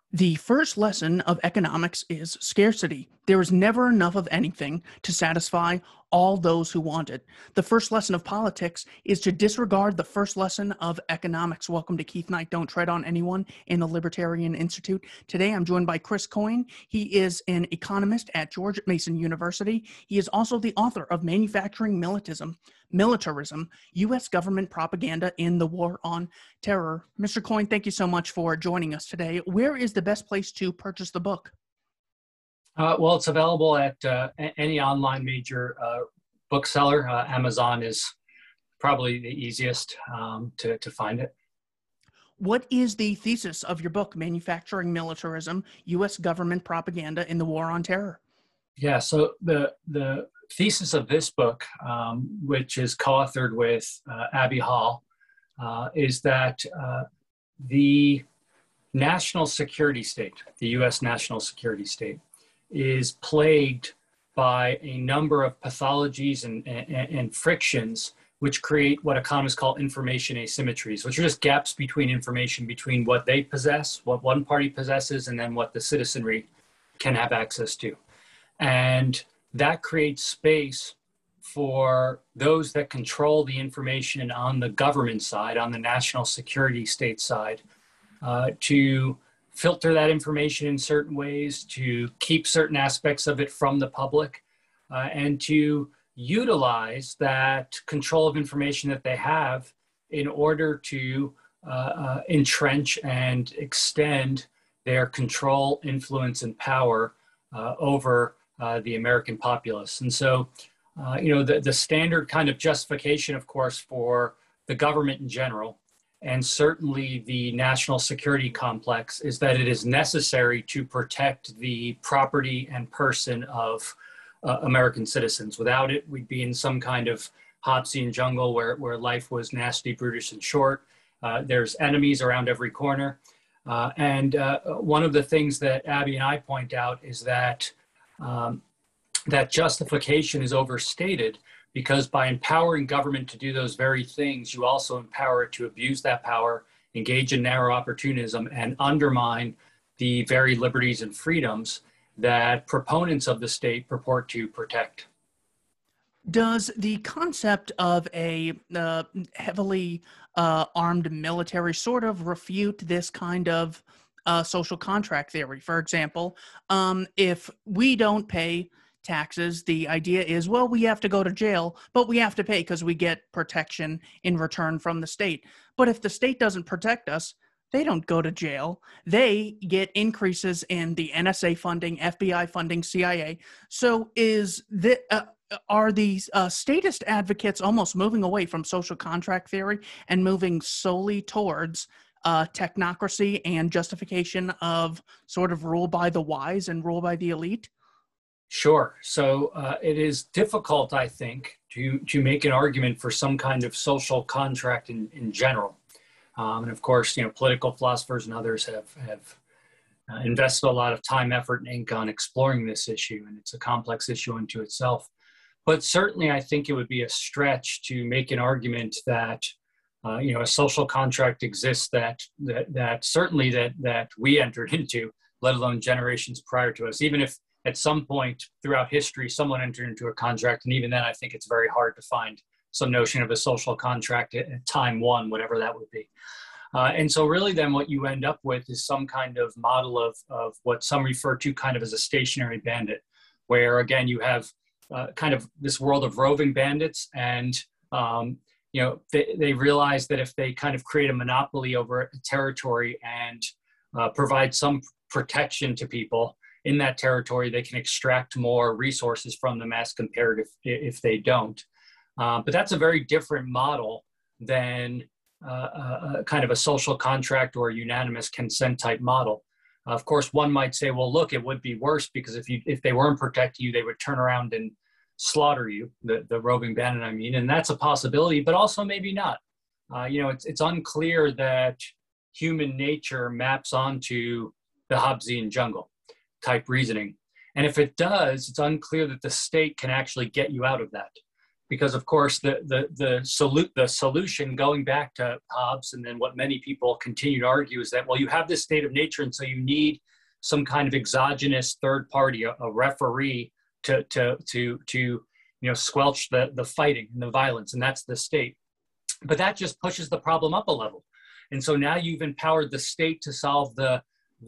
The first lesson of economics is scarcity. There is never enough of anything to satisfy all those who want it. The first lesson of politics is to disregard the first lesson of economics. Welcome to Keith Knight, Don't Tread on Anyone in the Libertarian Institute. Today I'm joined by Chris Coyne. He is an economist at George Mason University. He is also the author of Manufacturing Militarism, U.S. Government Propaganda in the War on Terror. Mr. Coyne, thank you so much for joining us today. Where is the best place to purchase the book? Well, it's available at any online major bookseller. Amazon is probably the easiest to find it. What is the thesis of your book, Manufacturing Militarism, U.S. Government Propaganda in the War on Terror? Yeah, so the thesis of this book, which is co-authored with Abby Hall, is that the national security state, the U.S. national security state, is plagued by a number of pathologies and frictions which create what economists call information asymmetries, which are just gaps between information between what they possess, what one party possesses, and then what the citizenry can have access to. And that creates space for those that control the information on the government side, on the national security state side, to filter that information in certain ways, to keep certain aspects of it from the public, and to utilize that control of information that they have in order to entrench and extend their control, influence, and power over the American populace. And so, the standard kind of justification, of course, for the government in general, and certainly the national security complex, is that it is necessary to protect the property and person of American citizens. Without it, we'd be in some kind of Hobbesian jungle where life was nasty, brutish, and short. There's enemies around every corner. And one of the things that Abby and I point out is that that justification is overstated, because by empowering government to do those very things, you also empower it to abuse that power, engage in narrow opportunism, and undermine the very liberties and freedoms that proponents of the state purport to protect. Does the concept of a heavily armed military sort of refute this kind of social contract theory? For example, if we don't pay taxes, the idea is, well, we have to go to jail, but we have to pay because we get protection in return from the state. But if the state doesn't protect us, they don't go to jail. They get increases in the NSA funding, FBI funding, CIA. So are these statist advocates almost moving away from social contract theory and moving solely towards technocracy and justification of sort of rule by the wise and rule by the elite? Sure. So it is difficult, I think, to make an argument for some kind of social contract in general. And of course, political philosophers and others have invested a lot of time, effort, and ink on exploring this issue, and it's a complex issue unto itself. But certainly, I think it would be a stretch to make an argument that a social contract exists that certainly that we entered into, let alone generations prior to us. Even if at some point throughout history someone entered into a contract, and even then, I think it's very hard to find some notion of a social contract at time one, whatever that would be. And so really then what you end up with is some kind of model of what some refer to kind of as a stationary bandit, where again, you have kind of this world of roving bandits, and they realize that if they kind of create a monopoly over a territory and provide some protection to people in that territory, they can extract more resources from them as compared if they don't. But that's a very different model than kind of a social contract or a unanimous consent type model. Of course, one might say, well, look, it would be worse, because if they weren't protecting you, they would turn around and slaughter you, the roving bandit, I mean, and that's a possibility, but also maybe not. It's unclear that human nature maps onto the Hobbesian jungle type reasoning. And if it does, it's unclear that the state can actually get you out of that. because of course the solution, going back to Hobbes, and then what many people continue to argue, is that, well, you have this state of nature, and so you need some kind of exogenous third party, a referee, to squelch the fighting and the violence, and that's the state. But that just pushes the problem up a level, and so now you've empowered the state to solve the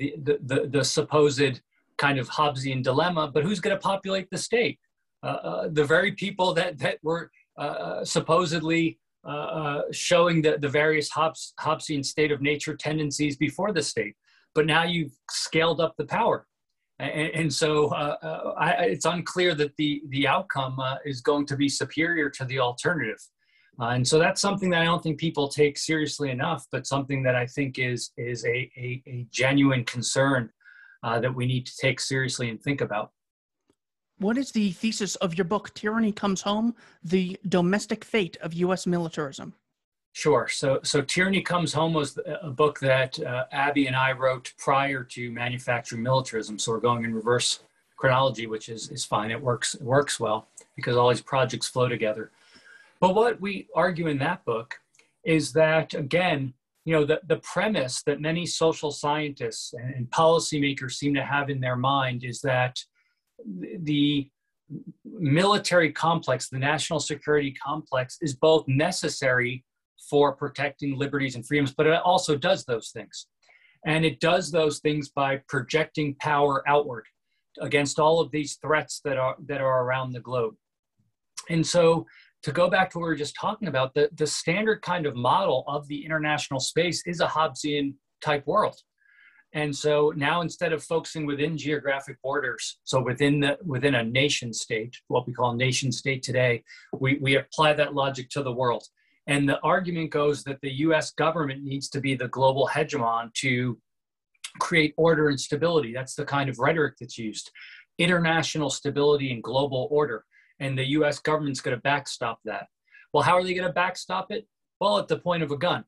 supposed kind of Hobbesian dilemma. But who's going to populate the state? The very people that were supposedly showing the various Hobbesian state of nature tendencies before the state. But now you've scaled up the power. And so it's unclear that the outcome is going to be superior to the alternative. And so that's something that I don't think people take seriously enough, but something that I think is a genuine concern that we need to take seriously and think about. What is the thesis of your book, Tyranny Comes Home, The Domestic Fate of U.S. Militarism? Sure. So Tyranny Comes Home was a book that Abby and I wrote prior to Manufacturing Militarism. So we're going in reverse chronology, which is fine. It works well because all these projects flow together. But what we argue in that book is that, again, the premise that many social scientists and policymakers seem to have in their mind is that the military complex, the national security complex, is both necessary for protecting liberties and freedoms, but it also does those things. And it does those things by projecting power outward against all of these threats that are around the globe. And so, to go back to what we were just talking about, the standard kind of model of the international space is a Hobbesian type world. And so now, instead of focusing within geographic borders, so within a nation state, what we call nation state today, we apply that logic to the world. And the argument goes that the US government needs to be the global hegemon to create order and stability. That's the kind of rhetoric that's used. International stability and global order. And the US government's going to backstop that. Well, how are they going to backstop it? Well, at the point of a gun.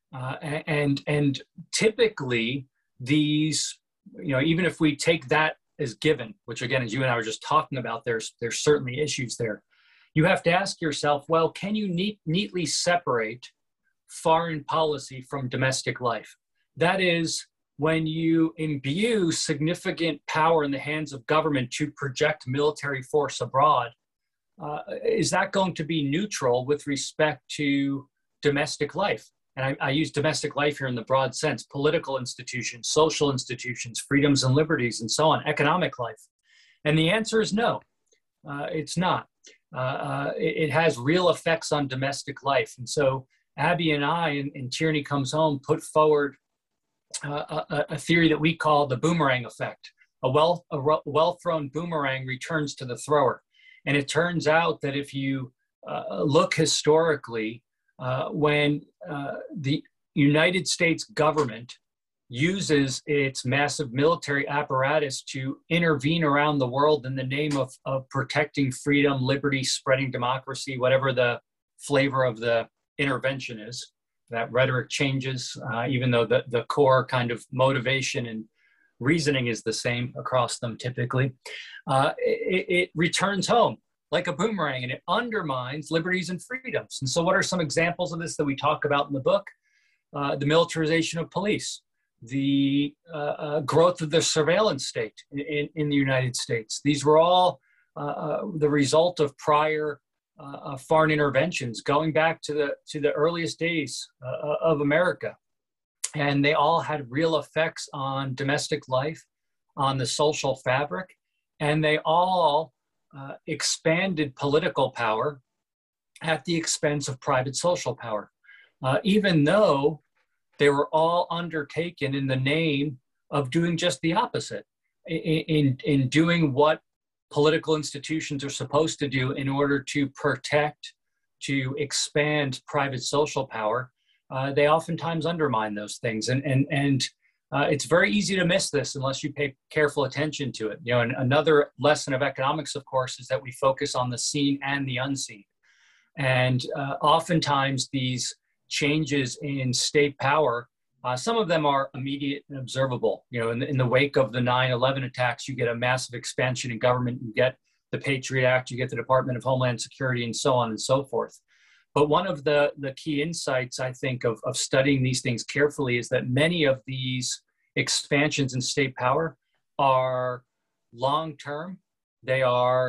And typically these, even if we take that as given, which again, as you and I were just talking about, there's certainly issues there. You have to ask yourself, well, can you neatly separate foreign policy from domestic life? That is, when you imbue significant power in the hands of government to project military force abroad, is that going to be neutral with respect to domestic life? And I use domestic life here in the broad sense: political institutions, social institutions, freedoms and liberties, and so on, economic life. And the answer is no, it's not. It has real effects on domestic life. And so Abby and I, in Tyranny Comes Home, put forward a theory that we call the boomerang effect. A well-thrown boomerang returns to the thrower. And it turns out that if you look historically, when the United States government uses its massive military apparatus to intervene around the world in the name of protecting freedom, liberty, spreading democracy, whatever the flavor of the intervention is, that rhetoric changes, even though the core kind of motivation and reasoning is the same across them typically. It returns home like a boomerang, and it undermines liberties and freedoms. And so what are some examples of this that we talk about in the book? The militarization of police, the growth of the surveillance state in the United States. These were all the result of prior foreign interventions going back to the earliest days of America. And they all had real effects on domestic life, on the social fabric, and they all expanded political power at the expense of private social power, even though they were all undertaken in the name of doing just the opposite, in doing what political institutions are supposed to do in order to protect, to expand private social power. They oftentimes undermine those things. And it's very easy to miss this unless you pay careful attention to it. And another lesson of economics, of course, is that we focus on the seen and the unseen. And oftentimes these changes in state power, some of them are immediate and observable. In the wake of the 9/11 attacks, you get a massive expansion in government. You get the Patriot Act, you get the Department of Homeland Security, and so on and so forth. But one of the key insights, I think, of studying these things carefully is that many of these expansions in state power are long-term. They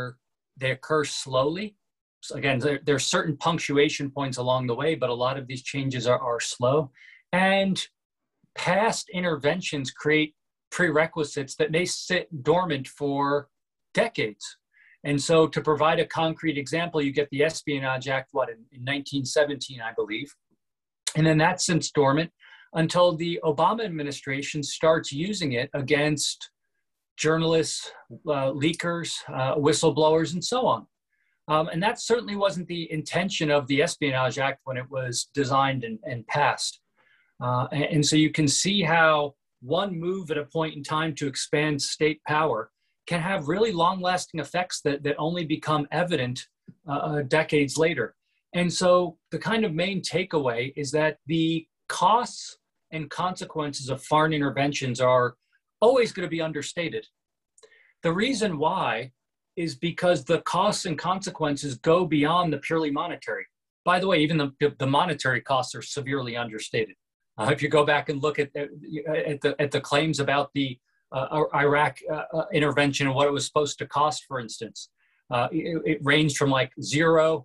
occur slowly. So again, there are certain punctuation points along the way, but a lot of these changes are slow. And past interventions create prerequisites that may sit dormant for decades. And so to provide a concrete example, you get the Espionage Act, in 1917, I believe. And then that sits dormant until the Obama administration starts using it against journalists, leakers, whistleblowers, and so on. And that certainly wasn't the intention of the Espionage Act when it was designed and passed. And so you can see how one move at a point in time to expand state power can have really long-lasting effects that only become evident decades later. And so the kind of main takeaway is that the costs and consequences of foreign interventions are always going to be understated. The reason why is because the costs and consequences go beyond the purely monetary. By the way, even the monetary costs are severely understated. If you go back and look at the claims about the Iraq intervention and what it was supposed to cost, for instance, it ranged from like zero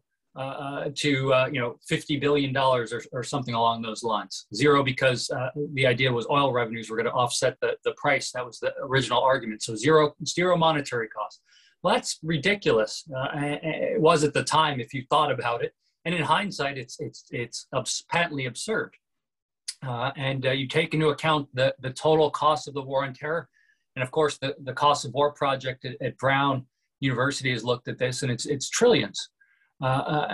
to $50 billion or something along those lines. Zero because the idea was oil revenues were going to offset the price. That was the original argument. So zero monetary cost. Well, that's ridiculous. It was at the time if you thought about it, and in hindsight, it's patently absurd. And you take into account the total cost of the war on terror. And of course, the Cost of War Project at Brown University has looked at this, and it's trillions. But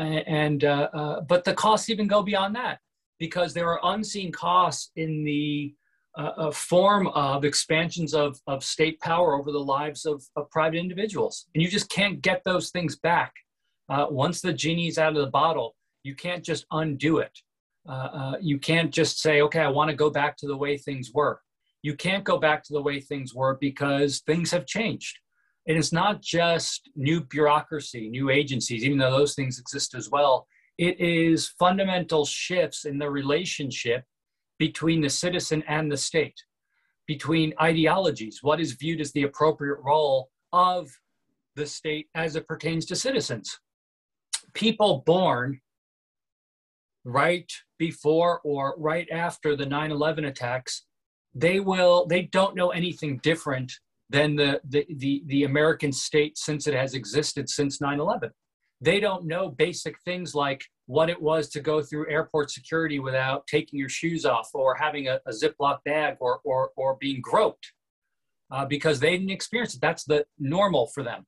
the costs even go beyond that, because there are unseen costs in the form of expansions of state power over the lives of private individuals. And you just can't get those things back. Once the genie's out of the bottle, you can't just undo it. You can't just say, okay, I want to go back to the way things were. You can't go back to the way things were because things have changed. And it's not just new bureaucracy, new agencies, even though those things exist as well. It is fundamental shifts in the relationship between the citizen and the state, between ideologies, what is viewed as the appropriate role of the state as it pertains to citizens. People born right before or right after the 9/11 attacks, they don't know anything different than the American state since it has existed since 9/11. They don't know basic things like what it was to go through airport security without taking your shoes off, or having a Ziploc bag, or being groped, because they didn't experience it. That's the normal for them.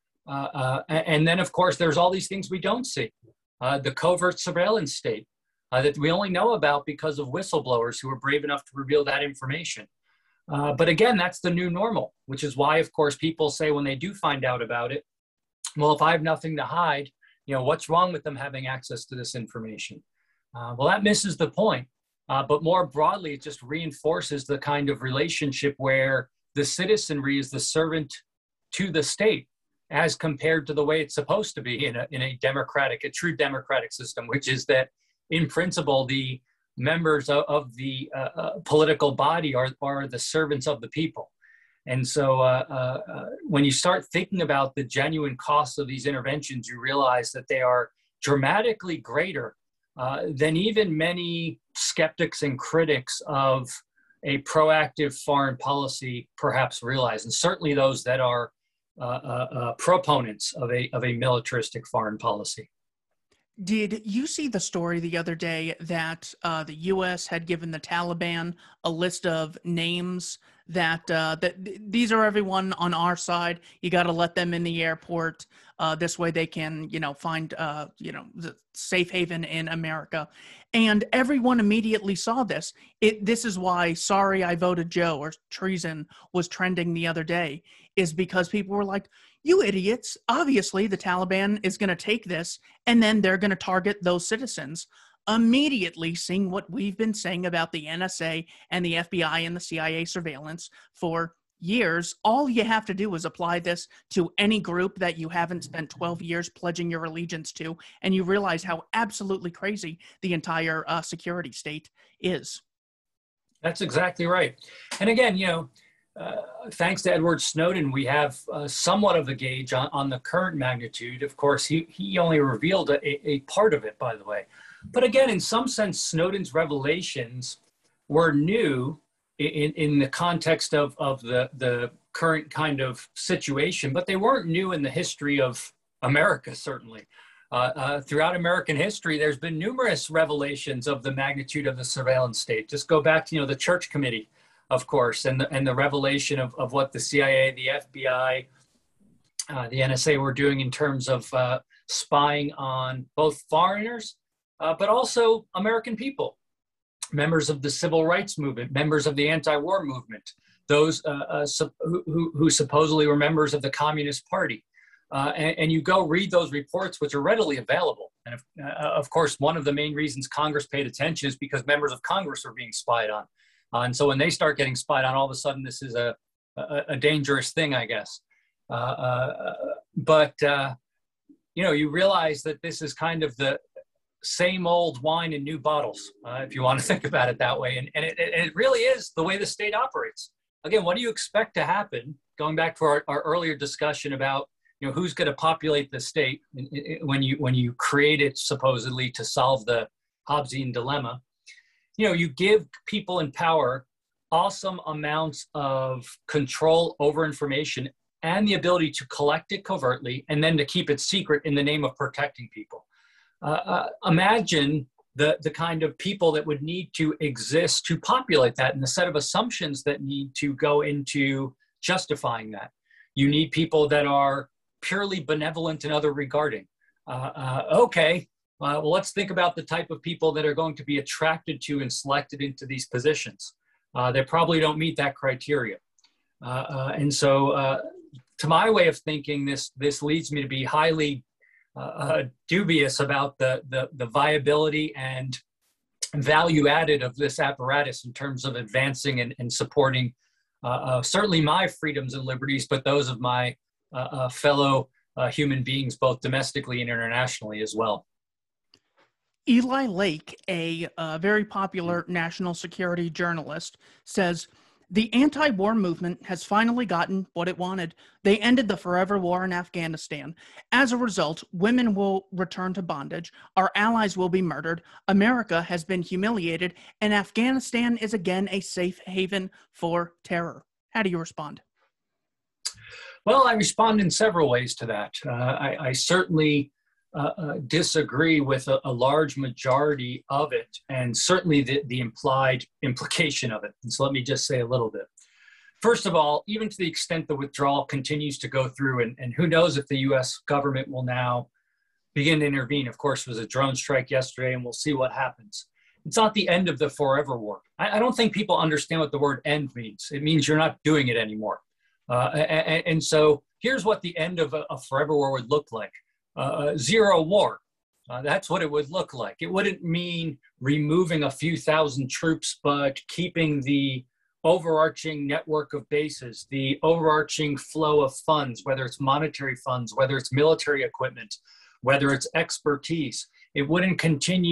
And then, of course, there's all these things we don't see. The covert surveillance state that we only know about because of whistleblowers who were brave enough to reveal that information. But again, that's the new normal, which is why, of course, people say when they do find out about it, well, if I have nothing to hide, what's wrong with them having access to this information? Well, that misses the point. But more broadly, it just reinforces the kind of relationship where the citizenry is the servant to the state, as compared to the way it's supposed to be in a true democratic system, which is that in principle, the members of the political body are the servants of the people. And so when you start thinking about the genuine costs of these interventions, you realize that they are dramatically greater than even many skeptics and critics of a proactive foreign policy perhaps realize, and certainly those that are proponents of a militaristic foreign policy. Did you see the story the other day that the U.S. had given the Taliban a list of names that these are everyone on our side. You got to let them in the airport. This way they can, find, the safe haven in America. And everyone immediately saw this. This is why "Sorry, I Voted Joe" or treason was trending the other day, is because people were like, you idiots, obviously the Taliban is going to take this and then they're going to target those citizens. Immediately seeing what we've been saying about the NSA and the FBI and the CIA surveillance for years, all you have to do is apply this to any group that you haven't spent 12 years pledging your allegiance to, and you realize how absolutely crazy the entire security state is. That's exactly right. And again, thanks to Edward Snowden, we have somewhat of a gauge on the current magnitude. Of course, he only revealed a part of it, by the way. But again, in some sense, Snowden's revelations were new in the context of the current kind of situation, but they weren't new in the history of America, certainly. Throughout American history, there's been numerous revelations of the magnitude of the surveillance state. Just go back to, the Church Committee, of course, and the revelation of what the CIA, the FBI, the NSA were doing in terms of spying on both foreigners, but also American people, members of the civil rights movement, members of the anti-war movement, those who supposedly were members of the Communist Party. And you go read those reports, which are readily available. And of course, one of the main reasons Congress paid attention is because members of Congress are being spied on. And so when they start getting spied on, all of a sudden this is a dangerous thing, I guess. But you realize that this is kind of the same old wine in new bottles, if you want to think about it that way. And it really is the way the state operates. Again, what do you expect to happen? Going back to our earlier discussion about who's going to populate the state when you create it supposedly to solve the Hobbesian dilemma. You give people in power awesome amounts of control over information and the ability to collect it covertly and then to keep it secret in the name of protecting people. Imagine the kind of people that would need to exist to populate that and the set of assumptions that need to go into justifying that. You need people that are purely benevolent in other regarding. Well, let's think about the type of people that are going to be attracted to and selected into these positions. They probably don't meet that criteria. And so to my way of thinking, this leads me to be highly dubious about the viability and value added of this apparatus in terms of advancing and supporting certainly my freedoms and liberties, but those of my fellow human beings, both domestically and internationally as well. Eli Lake, a very popular national security journalist, says, the anti-war movement has finally gotten what it wanted. They ended the forever war in Afghanistan. As a result, women will return to bondage, our allies will be murdered, America has been humiliated, and Afghanistan is again a safe haven for terror. How do you respond? Well, I respond in several ways to that. I certainly disagree with a large majority of it, and certainly the implied implication of it. And so let me just say a little bit. First of all, even to the extent the withdrawal continues to go through, and who knows if the U.S. government will now begin to intervene. Of course, there was a drone strike yesterday, and we'll see what happens. It's not the end of the forever war. I don't think people understand what the word end means. It means you're not doing it anymore. And so here's what the end of a forever war would look like. Zero war. That's what it would look like. It wouldn't mean removing a few thousand troops, but keeping the overarching network of bases, the overarching flow of funds, whether it's monetary funds, whether it's military equipment, whether it's expertise. It wouldn't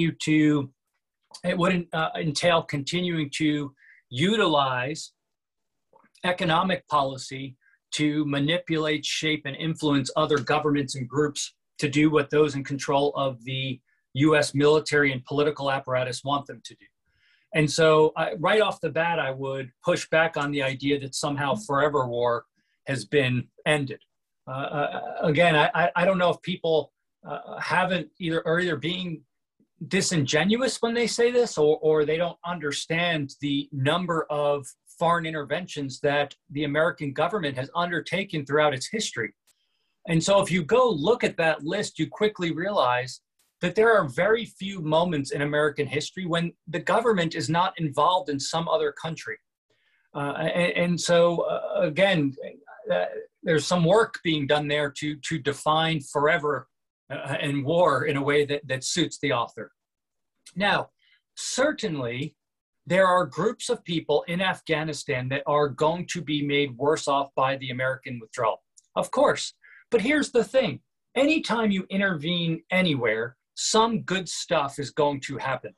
entail continuing to utilize economic policy to manipulate, shape, and influence other governments and groups to do what those in control of the U.S. military and political apparatus want them to do. And so right off the bat, I would push back on the idea that somehow forever war has been ended. Again, I don't know if people are either being disingenuous when they say this, or they don't understand the number of foreign interventions that the American government has undertaken throughout its history. And so if you go look at that list, you quickly realize that there are very few moments in American history when the government is not involved in some other country. And so, again, there's some work being done there to define forever and war in a way that suits the author. Now, certainly, there are groups of people in Afghanistan that are going to be made worse off by the American withdrawal. Of course. But here's the thing. Anytime you intervene anywhere, some good stuff is going to happen.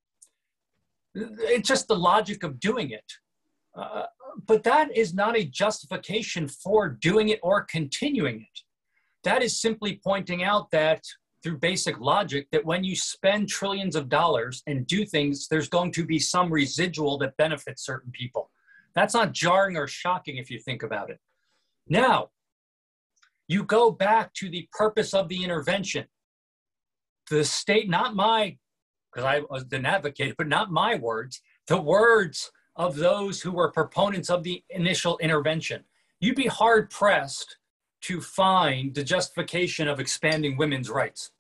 It's just the logic of doing it. But that is not a justification for doing it or continuing it. That is simply pointing out that through basic logic, that when you spend trillions of dollars and do things, there's going to be some residual that benefits certain people. That's not jarring or shocking if you think about it. Now, you go back to the purpose of the intervention. The state, not my, because I didn't advocate, but not my words, the words of those who were proponents of the initial intervention. You'd be hard pressed to find the justification of expanding women's rights.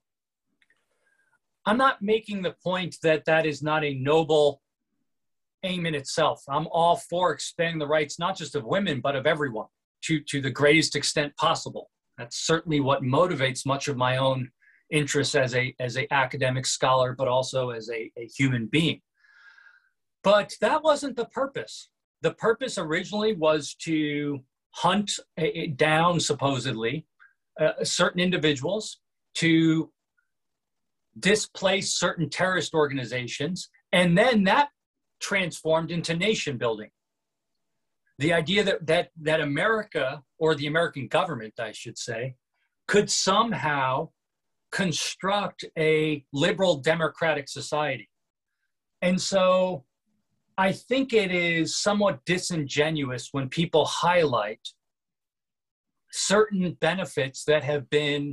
I'm not making the point that that is not a noble aim in itself. I'm all for expanding the rights, not just of women, but of everyone to the greatest extent possible. That's certainly what motivates much of my own interests as a academic scholar, but also as a human being. But that wasn't the purpose. The purpose originally was to hunt down, supposedly, certain individuals, to displace certain terrorist organizations, and then that transformed into nation building. The idea that America, or the American government, I should say, could somehow construct a liberal democratic society. And so I think it is somewhat disingenuous when people highlight certain benefits that have been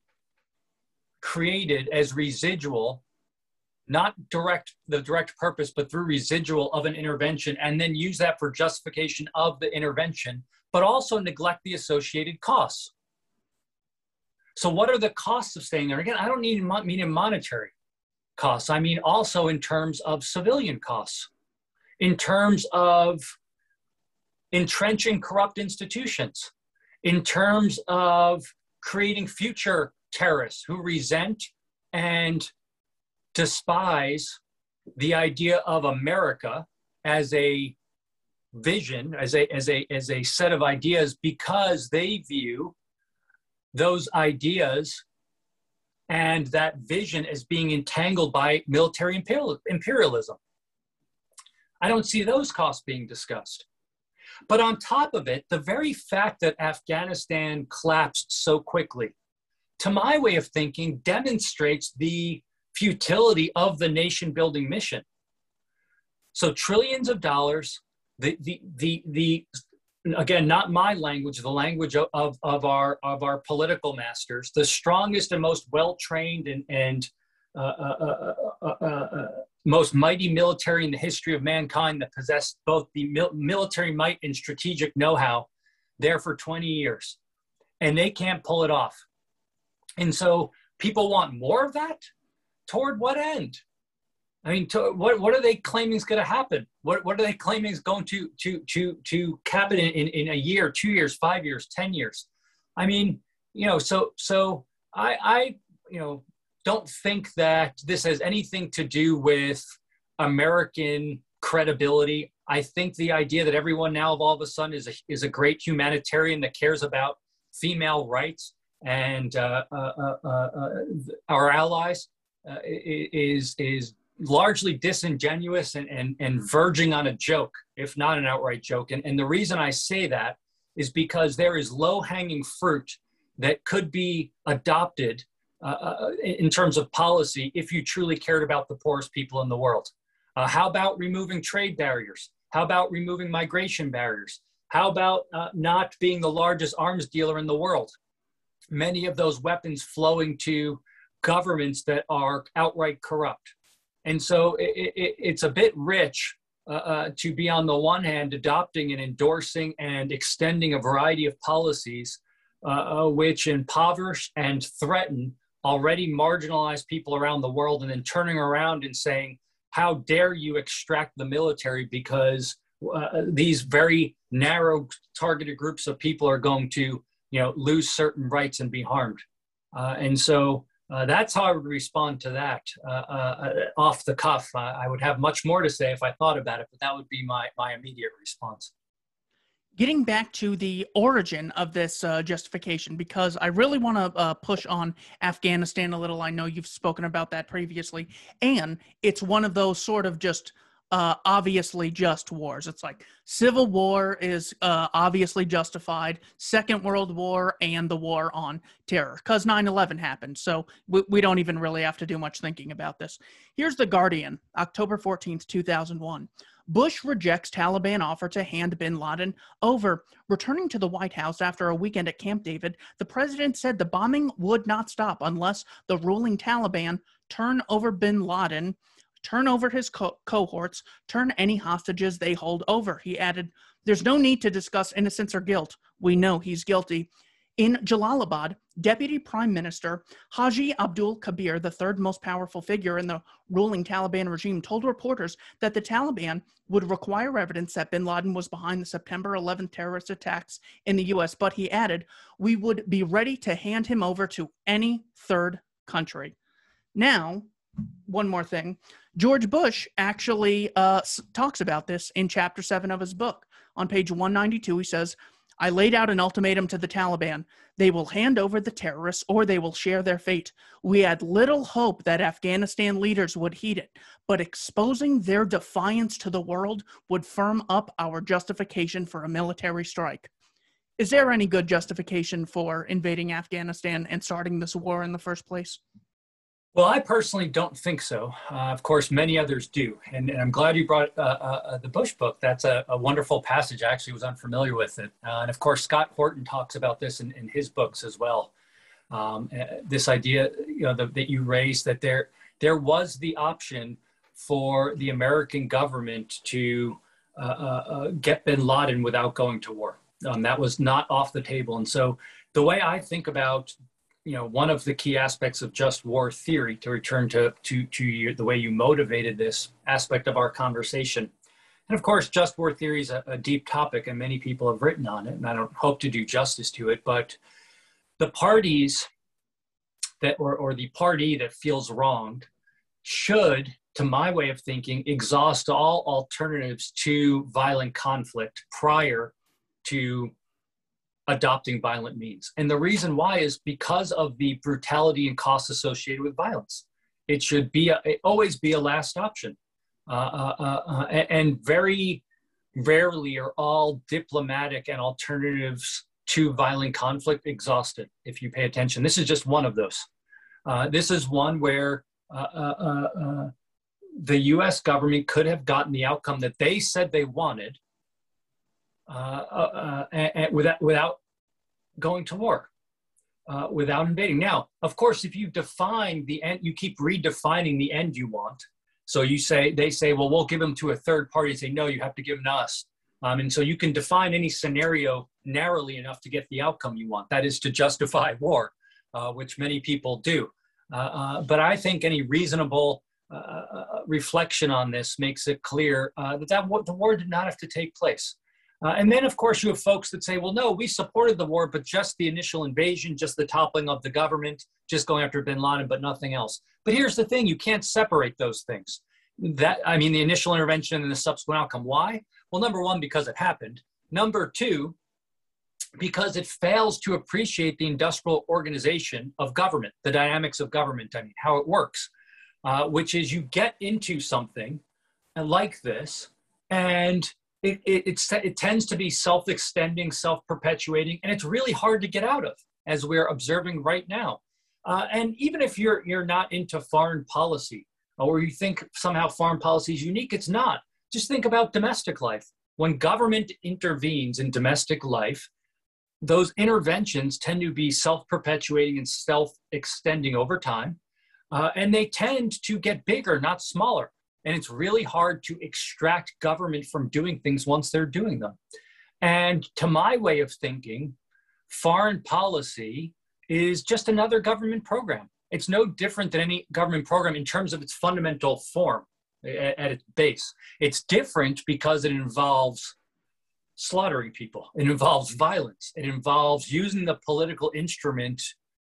created as residual, not the direct purpose, but through residual of an intervention, and then use that for justification of the intervention, but also neglect the associated costs. So what are the costs of staying there? Again, I don't mean in monetary costs. I mean also in terms of civilian costs, in terms of entrenching corrupt institutions, in terms of creating future terrorists who resent and despise the idea of America as a vision, as a set of ideas, because they view those ideas and that vision as being entangled by military imperialism. I don't see those costs being discussed. But on top of it, the very fact that Afghanistan collapsed so quickly, to my way of thinking, demonstrates the futility of the nation building mission. So trillions of dollars, again, not my language, the language of our political masters, the strongest and most well-trained and most mighty military in the history of mankind, that possessed both the military might and strategic know-how, there for 20 years. And they can't pull it off. And so people want more of that? Toward what end? I mean, what are they claiming is going to happen? What are they claiming is going to happen in a year, 2 years, 5 years, 10 years? I mean, so I don't think that this has anything to do with American credibility. I think the idea that everyone now all of a sudden is a great humanitarian that cares about female rights and our allies is largely disingenuous and verging on a joke, if not an outright joke. And the reason I say that is because there is low-hanging fruit that could be adopted in terms of policy if you truly cared about the poorest people in the world. How about removing trade barriers? How about removing migration barriers? How about not being the largest arms dealer in the world? Many of those weapons flowing to governments that are outright corrupt. And so it's a bit rich to be, on the one hand, adopting and endorsing and extending a variety of policies which impoverish and threaten already marginalized people around the world, and then turning around and saying, how dare you extract the military because these very narrow targeted groups of people are going to lose certain rights and be harmed. And so That's how I would respond to that off the cuff. I would have much more to say if I thought about it, but that would be my immediate response. Getting back to the origin of this justification, because I really want to push on Afghanistan a little. I know you've spoken about that previously, and it's one of those sort of just obviously just wars. It's like Civil War is obviously justified, Second World War, and the war on terror, because 9/11 happened. So we don't even really have to do much thinking about this. Here's The Guardian, October 14th, 2001. Bush rejects Taliban offer to hand bin Laden over. Returning to the White House after a weekend at Camp David, the president said the bombing would not stop unless the ruling Taliban turn over bin Laden, turn over his cohorts, turn any hostages they hold over. He added, "There's no need to discuss innocence or guilt. We know he's guilty." In Jalalabad, Deputy Prime Minister Haji Abdul Kabir, the third most powerful figure in the ruling Taliban regime, told reporters that the Taliban would require evidence that bin Laden was behind the September 11th terrorist attacks in the U.S., but he added, "We would be ready to hand him over to any third country." Now, one more thing. George Bush actually talks about this in Chapter 7 of his book. On page 192, he says, "I laid out an ultimatum to the Taliban. They will hand over the terrorists or they will share their fate. We had little hope that Afghanistan leaders would heed it, but exposing their defiance to the world would firm up our justification for a military strike." Is there any good justification for invading Afghanistan and starting this war in the first place? Well, I personally don't think so. Of course, many others do. And I'm glad you brought the Bush book. That's a wonderful passage. I actually was unfamiliar with it. And of course, Scott Horton talks about this in his books as well. This idea, that you raised, that there was the option for the American government to get bin Laden without going to war. That was not off the table. And so the way I think about one of the key aspects of just war theory, to return to the way you motivated this aspect of our conversation. And of course, just war theory is a deep topic and many people have written on it, and I don't hope to do justice to it, but the parties or the party that feels wronged should, to my way of thinking, exhaust all alternatives to violent conflict prior to adopting violent means. And the reason why is because of the brutality and costs associated with violence. It should be always be a last option. And very rarely are all diplomatic and alternatives to violent conflict exhausted, if you pay attention. This is just one of those. This is one where the US government could have gotten the outcome that they said they wanted without going to war, without invading. Now, of course, if you define the end, you keep redefining the end you want. So they say, well, we'll give them to a third party. Say, no, you have to give them to us. And so you can define any scenario narrowly enough to get the outcome you want. That is to justify war, which many people do. But I think any reasonable reflection on this makes it clear that the war did not have to take place. And then, of course, you have folks that say, well, no, we supported the war, but just the initial invasion, just the toppling of the government, just going after bin Laden, but nothing else. But here's the thing, you can't separate those things. The initial intervention and the subsequent outcome. Why? Well, number one, because it happened. Number two, because it fails to appreciate the industrial organization of government, the dynamics of government, how it works, which is you get into something like this, and it tends to be self-extending, self-perpetuating, and it's really hard to get out of, as we're observing right now. And even if you're not into foreign policy, or you think somehow foreign policy is unique, it's not. Just think about domestic life. When government intervenes in domestic life, those interventions tend to be self-perpetuating and self-extending over time, and they tend to get bigger, not smaller. And it's really hard to extract government from doing things once they're doing them. And to my way of thinking, foreign policy is just another government program. It's no different than any government program in terms of its fundamental form at its base. It's different because it involves slaughtering people. It involves violence. It involves using the political instrument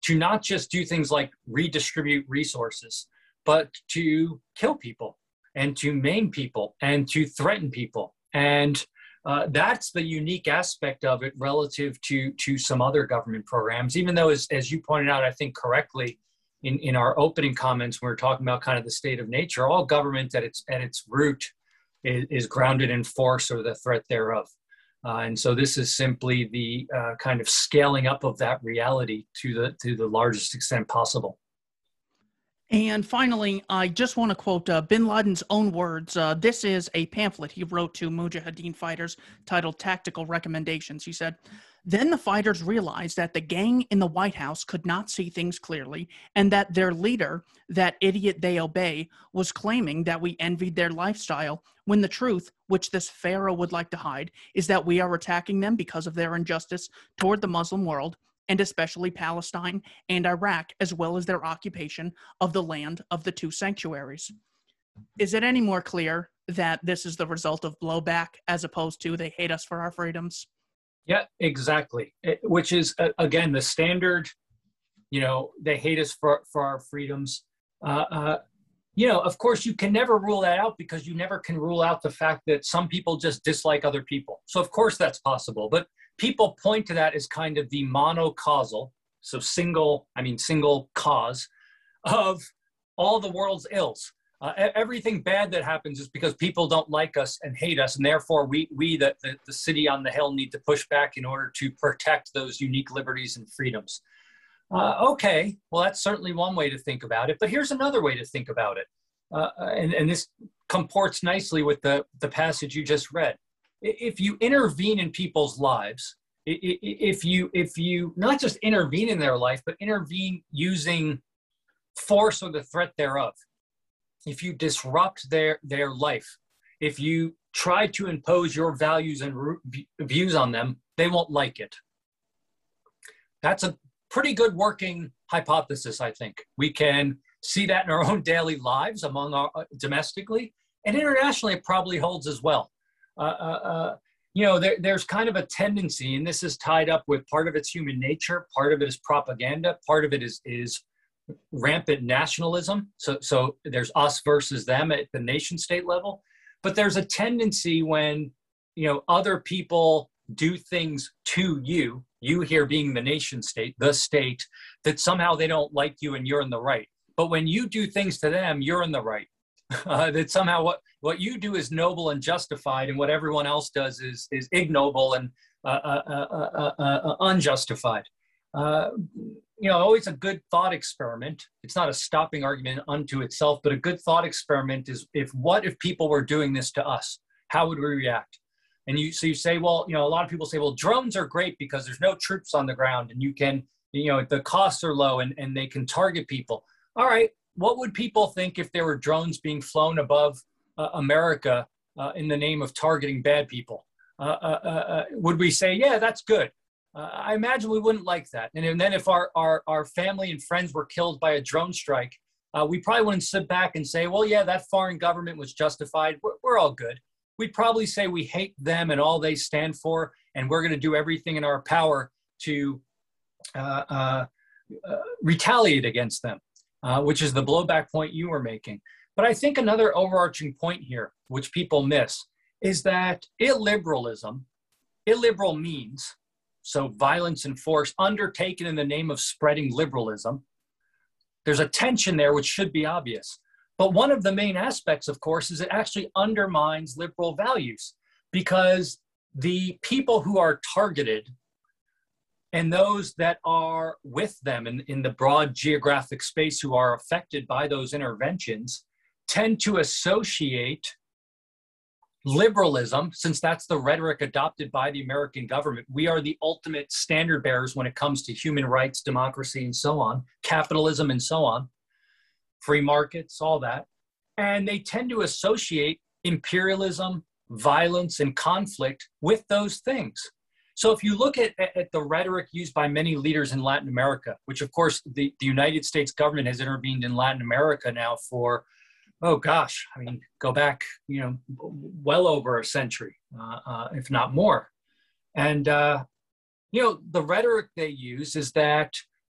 to not just do things like redistribute resources, but to kill people and to maim people and to threaten people. And that's the unique aspect of it relative to some other government programs, even though, as you pointed out, I think correctly, in our opening comments, when we're talking about kind of the state of nature, all government at its root is grounded in force or the threat thereof. And so this is simply the kind of scaling up of that reality to the largest extent possible. And finally, I just want to quote bin Laden's own words. This is a pamphlet he wrote to Mujahideen fighters titled Tactical Recommendations. He said, "Then the fighters realized that the gang in the White House could not see things clearly, and that their leader, that idiot they obey, was claiming that we envied their lifestyle, when the truth, which this pharaoh would like to hide, is that we are attacking them because of their injustice toward the Muslim world, and especially Palestine and Iraq, as well as their occupation of the land of the two sanctuaries." Is it any more clear that this is the result of blowback as opposed to they hate us for our freedoms? Yeah, exactly. Which is, again, the standard, they hate us for our freedoms. Of course, you can never rule that out because you never can rule out the fact that some people just dislike other people. So, of course, that's possible. But people point to that as kind of the monocausal, so single cause of all the world's ills. Everything bad that happens is because people don't like us and hate us, and therefore we the city on the hill, need to push back in order to protect those unique liberties and freedoms. Okay, well, that's certainly one way to think about it, but here's another way to think about it, and this comports nicely with the passage you just read. If you intervene in people's lives, if you not just intervene in their life, but intervene using force or the threat thereof, if you disrupt their life, if you try to impose your values and views on them, they won't like it. That's a pretty good working hypothesis, I think. We can see that in our own daily lives domestically, and internationally it probably holds as well. There's kind of a tendency, and this is tied up with part of it's human nature, part of it is propaganda, part of it is rampant nationalism. So there's us versus them at the nation state level. But there's a tendency when, other people do things to you here being the nation state, the state, that somehow they don't like you and you're in the right. But when you do things to them, you're in the right. That somehow what you do is noble and justified, and what everyone else does is ignoble and unjustified. Always a good thought experiment. It's not a stopping argument unto itself, but a good thought experiment is what if people were doing this to us? How would we react? And you say, well, a lot of people say, well, drones are great because there's no troops on the ground and you can, the costs are low and they can target people. All right. What would people think if there were drones being flown above America in the name of targeting bad people? Would we say, yeah, that's good? I imagine we wouldn't like that. And then if our family and friends were killed by a drone strike, we probably wouldn't sit back and say, well, yeah, that foreign government was justified. We're all good. We'd probably say we hate them and all they stand for, and we're going to do everything in our power to retaliate against them, which is the blowback point you were making. But I think another overarching point here, which people miss, is that illiberalism, illiberal means, so violence and force undertaken in the name of spreading liberalism. There's a tension there which should be obvious. But one of the main aspects, of course, is it actually undermines liberal values, because the people who are targeted and those that are with them in the broad geographic space who are affected by those interventions tend to associate liberalism, since that's the rhetoric adopted by the American government. We are the ultimate standard bearers when it comes to human rights, democracy, and so on, capitalism, and so on, free markets, all that. And they tend to associate imperialism, violence, and conflict with those things. So if you look at the rhetoric used by many leaders in Latin America, which of course the United States government has intervened in Latin America now for, oh gosh, I mean, go back, well over a century, if not more. And, the rhetoric they use is that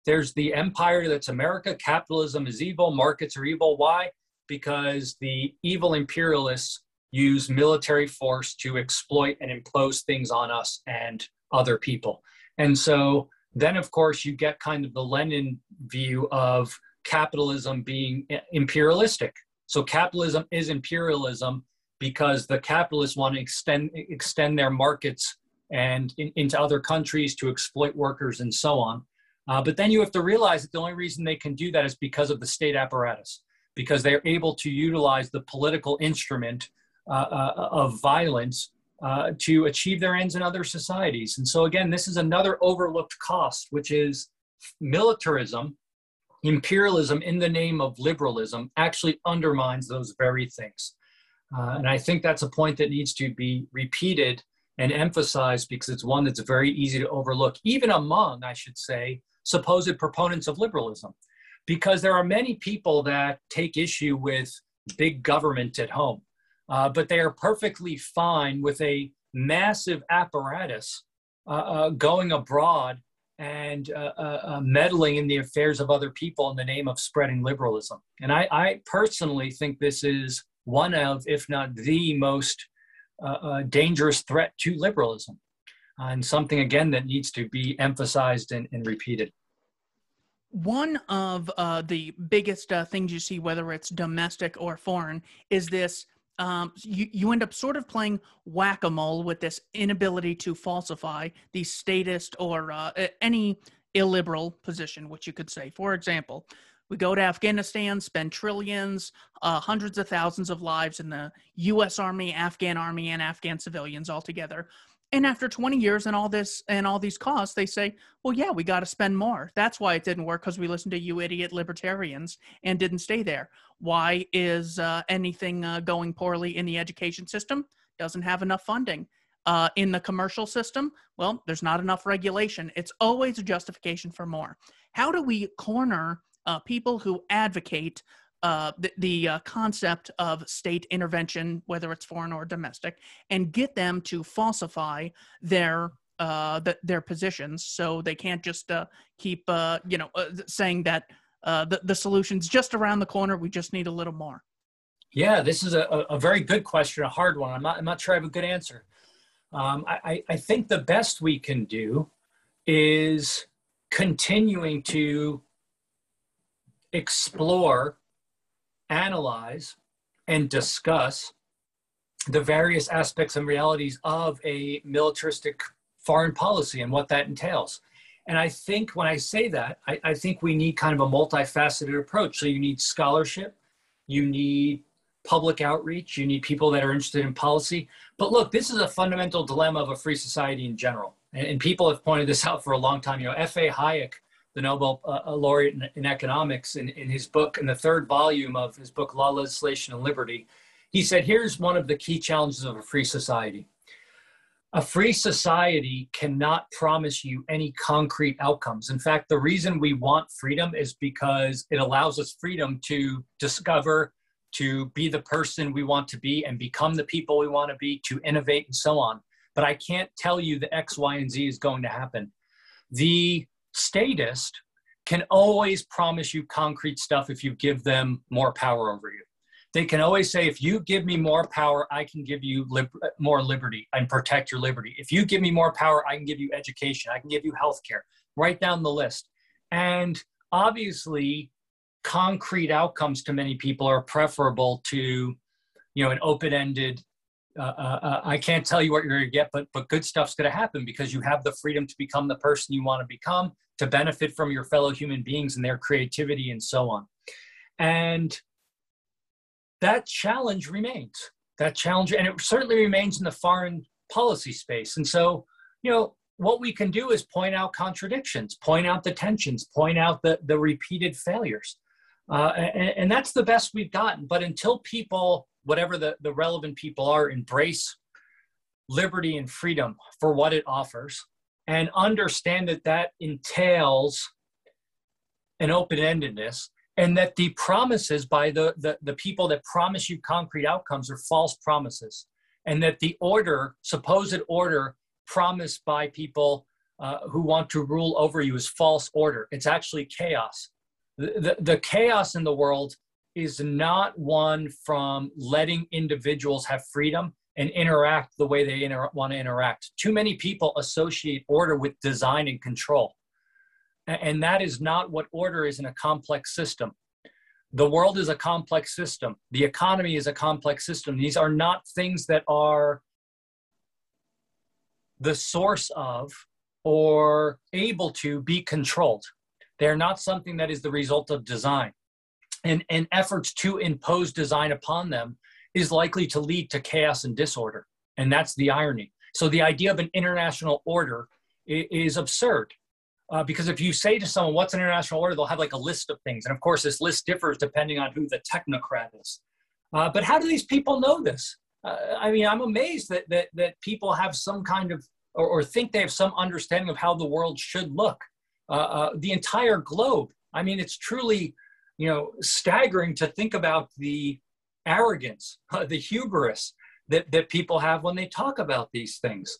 There's the empire that's America. Capitalism is evil. Markets are evil. Why? Because the evil imperialists use military force to exploit and impose things on us and other people. And so then, of course, you get kind of the Lenin view of capitalism being imperialistic. So capitalism is imperialism because the capitalists want to extend their markets and into other countries to exploit workers and so on. But then you have to realize that the only reason they can do that is because of the state apparatus, because they're able to utilize the political instrument of violence to achieve their ends in other societies. And so again, this is another overlooked cost, which is militarism, imperialism in the name of liberalism actually undermines those very things. And I think that's a point that needs to be repeated and emphasized because it's one that's very easy to overlook, even among, I should say, supposed proponents of liberalism. Because there are many people that take issue with big government at home, but they are perfectly fine with a massive apparatus going abroad and meddling in the affairs of other people in the name of spreading liberalism. And I personally think this is one of, if not the most dangerous threat to liberalism, and something, again, that needs to be emphasized and repeated. One of the biggest things you see, whether it's domestic or foreign, is this, you end up sort of playing whack-a-mole with this inability to falsify the statist or any illiberal position, which you could say. For example, we go to Afghanistan, spend trillions, hundreds of thousands of lives in the U.S. Army, and Afghan civilians altogether. And after 20 years and all this and all these costs, they say, well, yeah, we got to spend more. That's why it didn't work, because we listened to you idiot libertarians and didn't stay there. Why is anything going poorly in the education system? Doesn't have enough funding. In the commercial system, well, there's not enough regulation. It's always a justification for more. How do we corner people who advocate the concept of state intervention, whether it's foreign or domestic, and get them to falsify their positions, so they can't just keep saying that the solution's just around the corner. We just need a little more. Yeah, this is a very good question, a hard one. I'm not sure I have a good answer. I think the best we can do is continuing to explore, analyze, and discuss the various aspects and realities of a militaristic foreign policy and what that entails. And I think when I say that, I think we need kind of a multifaceted approach. So you need scholarship, you need public outreach, you need people that are interested in policy. But look, this is a fundamental dilemma of a free society in general. And people have pointed this out for a long time. F.A. Hayek, the Nobel laureate in economics, in his book, in the third volume of his book, Law, Legislation, and Liberty, he said, here's one of the key challenges of a free society. A free society cannot promise you any concrete outcomes. In fact, the reason we want freedom is because it allows us freedom to discover, to be the person we want to be and become the people we want to be, to innovate and so on. But I can't tell you that X, Y, and Z is going to happen. The statist can always promise you concrete stuff if you give them more power over you. They can always say, if you give me more power, I can give you more liberty and protect your liberty. If you give me more power, I can give you education. I can give you healthcare. Right down the list. And obviously, concrete outcomes to many people are preferable to, an open-ended, I can't tell you what you're going to get, but good stuff's going to happen because you have the freedom to become the person you want to become, to benefit from your fellow human beings and their creativity and so on. And that challenge remains. That challenge, and it certainly remains in the foreign policy space. And so, what we can do is point out contradictions, point out the tensions, point out the repeated failures. And that's the best we've gotten. But until people, whatever the relevant people are, embrace liberty and freedom for what it offers and understand that that entails an open-endedness, and that the promises by the people that promise you concrete outcomes are false promises, and that the supposed order promised by people who want to rule over you is false order. It's actually chaos. The chaos in the world is not one from letting individuals have freedom and interact the way they want to interact. Too many people associate order with design and control. And that is not what order is in a complex system. The world is a complex system. The economy is a complex system. These are not things that are the source of or able to be controlled. They're not something that is the result of design. And efforts to impose design upon them is likely to lead to chaos and disorder. And that's the irony. So the idea of an international order is absurd. Because if you say to someone, what's an international order? They'll have like a list of things. And of course, this list differs depending on who the technocrat is. But how do these people know this? I mean, I'm amazed that people have some kind of, or think they have some understanding of how the world should look. The entire globe. I mean, it's truly, staggering to think about the arrogance, the hubris that people have when they talk about these things.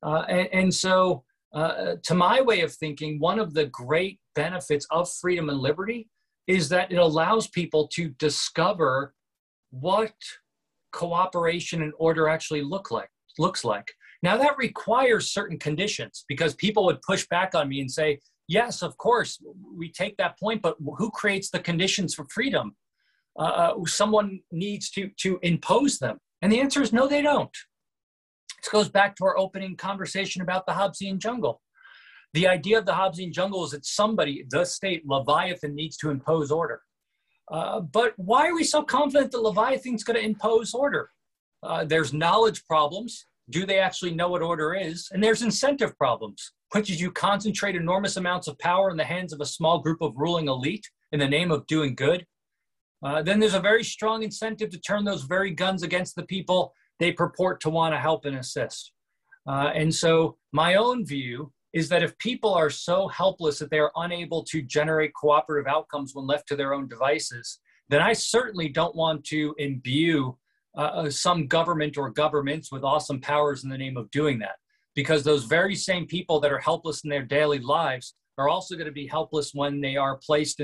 So, to my way of thinking, one of the great benefits of freedom and liberty is that it allows people to discover what cooperation and order actually looks like. Now that requires certain conditions, because people would push back on me and say, yes, of course, we take that point, but who creates the conditions for freedom? Someone needs to impose them. And the answer is no, they don't. This goes back to our opening conversation about the Hobbesian jungle. The idea of the Hobbesian jungle is that somebody, the state, Leviathan, needs to impose order. But why are we so confident that Leviathan's going to impose order? There's knowledge problems. Do they actually know what order is? And there's incentive problems, which is you concentrate enormous amounts of power in the hands of a small group of ruling elite in the name of doing good. Then there's a very strong incentive to turn those very guns against the people they purport to want to help and assist. And so my own view is that if people are so helpless that they are unable to generate cooperative outcomes when left to their own devices, then I certainly don't want to imbue some government or governments with awesome powers in the name of doing that. Because those very same people that are helpless in their daily lives are also going to be helpless when they are placed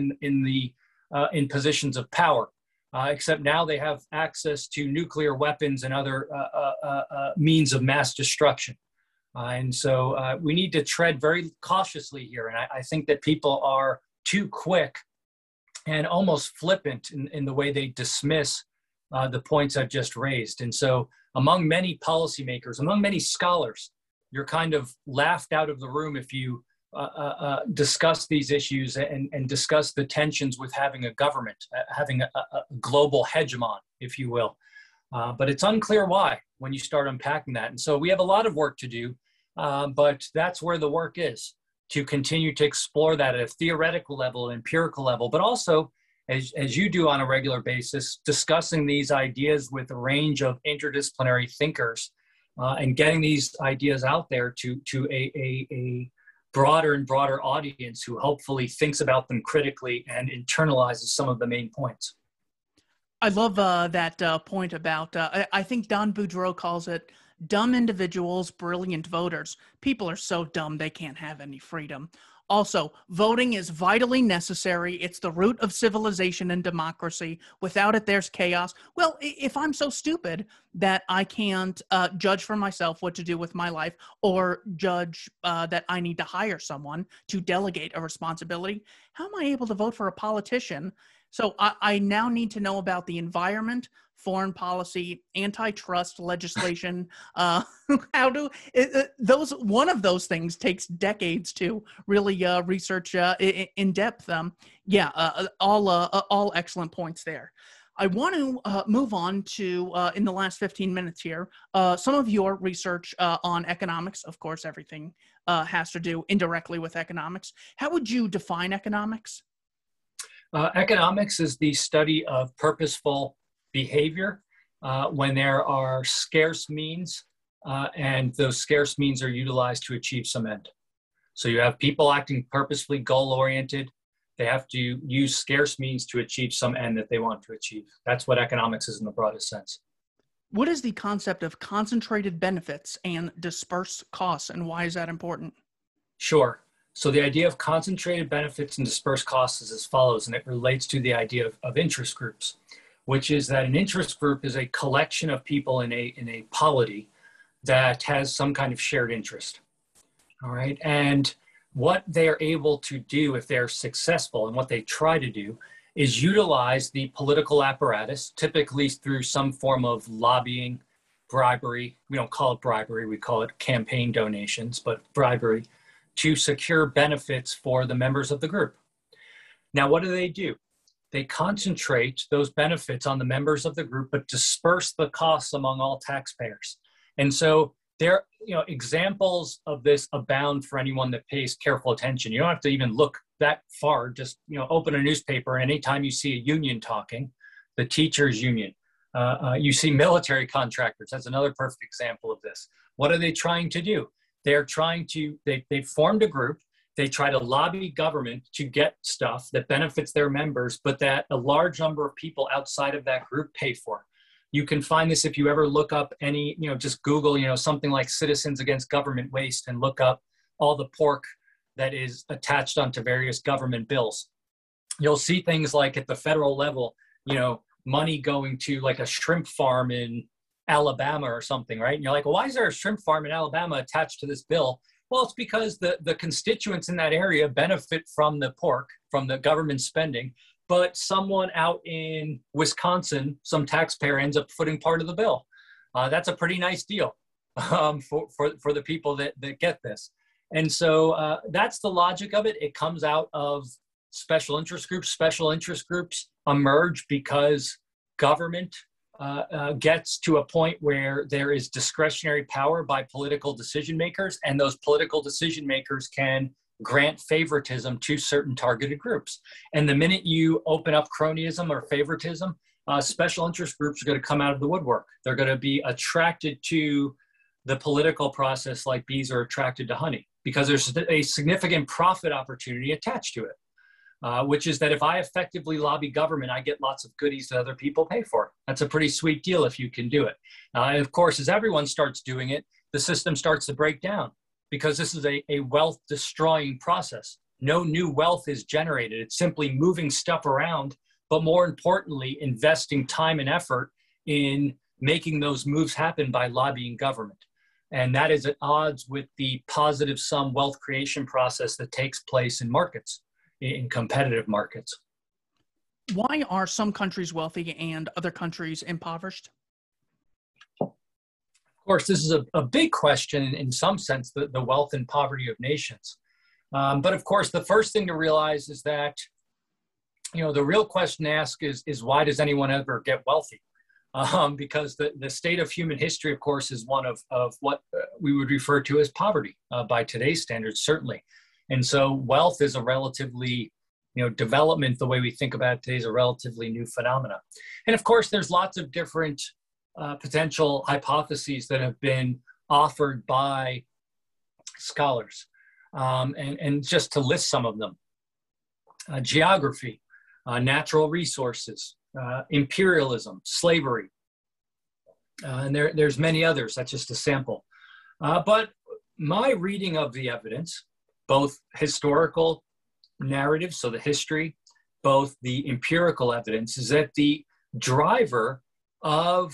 in positions of power. Except now they have access to nuclear weapons and other means of mass destruction. And so we need to tread very cautiously here. And I think that people are too quick and almost flippant in the way they dismiss the points I've just raised. And so among many policymakers, among many scholars, you're kind of laughed out of the room if you discuss these issues and discuss the tensions with having a government, having a global hegemon, if you will. But it's unclear why when you start unpacking that. And so we have a lot of work to do, but that's where the work is, to continue to explore that at a theoretical level, an empirical level, but also, as you do on a regular basis, discussing these ideas with a range of interdisciplinary thinkers and getting these ideas out there to a broader and broader audience who hopefully thinks about them critically and internalizes some of the main points. I love that point about, I think Don Boudreaux calls it dumb individuals, brilliant voters. People are so dumb they can't have any freedom. Also, voting is vitally necessary. It's the root of civilization and democracy. Without it, there's chaos. Well, if I'm so stupid that I can't judge for myself what to do with my life, or judge that I need to hire someone to delegate a responsibility, how am I able to vote for a politician? So I now need to know about the environment, foreign policy, antitrust legislation. One of those things takes decades to really research in depth. All excellent points there. I want to move on to, in the last 15 minutes here, some of your research on economics. Of course, everything has to do indirectly with economics. How would you define economics? Economics is the study of purposeful behavior when there are scarce means and those scarce means are utilized to achieve some end. So you have people acting purposefully goal-oriented. They have to use scarce means to achieve some end that they want to achieve. That's what economics is in the broadest sense. What is the concept of concentrated benefits and dispersed costs, and why is that important? Sure. So the idea of concentrated benefits and dispersed costs is as follows, and it relates to the idea of interest groups, which is that an interest group is a collection of people in a polity that has some kind of shared interest. All right. And what they're able to do if they're successful, and what they try to do, is utilize the political apparatus, typically through some form of lobbying, bribery. We don't call it bribery, we call it campaign donations, but bribery, to secure benefits for the members of the group. Now, what do? They concentrate those benefits on the members of the group, but disperse the costs among all taxpayers. And so there, examples of this abound for anyone that pays careful attention. You don't have to even look that far. Just, open a newspaper, and anytime you see a union talking, the teachers union, you see military contractors. That's another perfect example of this. What are they trying to do? They're trying to, they formed a group. They try to lobby government to get stuff that benefits their members, but that a large number of people outside of that group pay for. You can find this if you ever look up any, just Google, something like Citizens Against Government Waste, and look up all the pork that is attached onto various government bills. You'll see things like at the federal level, money going to like a shrimp farm in Alabama or something, right? And you're like, well, why is there a shrimp farm in Alabama attached to this bill? Well, it's because the constituents in that area benefit from the pork, from the government spending, but someone out in Wisconsin, some taxpayer, ends up footing part of the bill. That's a pretty nice deal for the people that get this. And so that's the logic of it. It comes out of special interest groups. Special interest groups emerge because government gets to a point where there is discretionary power by political decision makers, and those political decision makers can grant favoritism to certain targeted groups. And the minute you open up cronyism or favoritism, special interest groups are going to come out of the woodwork. They're going to be attracted to the political process like bees are attracted to honey, because there's a significant profit opportunity attached to it. Which is that if I effectively lobby government, I get lots of goodies that other people pay for. That's a pretty sweet deal if you can do it. And of course, as everyone starts doing it, the system starts to break down, because this is a wealth destroying process. No new wealth is generated. It's simply moving stuff around, but more importantly, investing time and effort in making those moves happen by lobbying government. And that is at odds with the positive sum wealth creation process that takes place in markets, in competitive markets. Why are some countries wealthy and other countries impoverished? Of course, this is a big question in some sense, the wealth and poverty of nations. But of course, the first thing to realize is that, the real question to ask is why does anyone ever get wealthy? Because the state of human history, of course, is one of what we would refer to as poverty by today's standards, certainly. And so wealth is a relatively, development, the way we think about it today, is a relatively new phenomena. And of course, there's lots of different potential hypotheses that have been offered by scholars. And just to list some of them: geography, natural resources, imperialism, slavery, and there's many others. That's just a sample. But my reading of the evidence, both historical narrative, so the history, both the empirical evidence, is that the driver of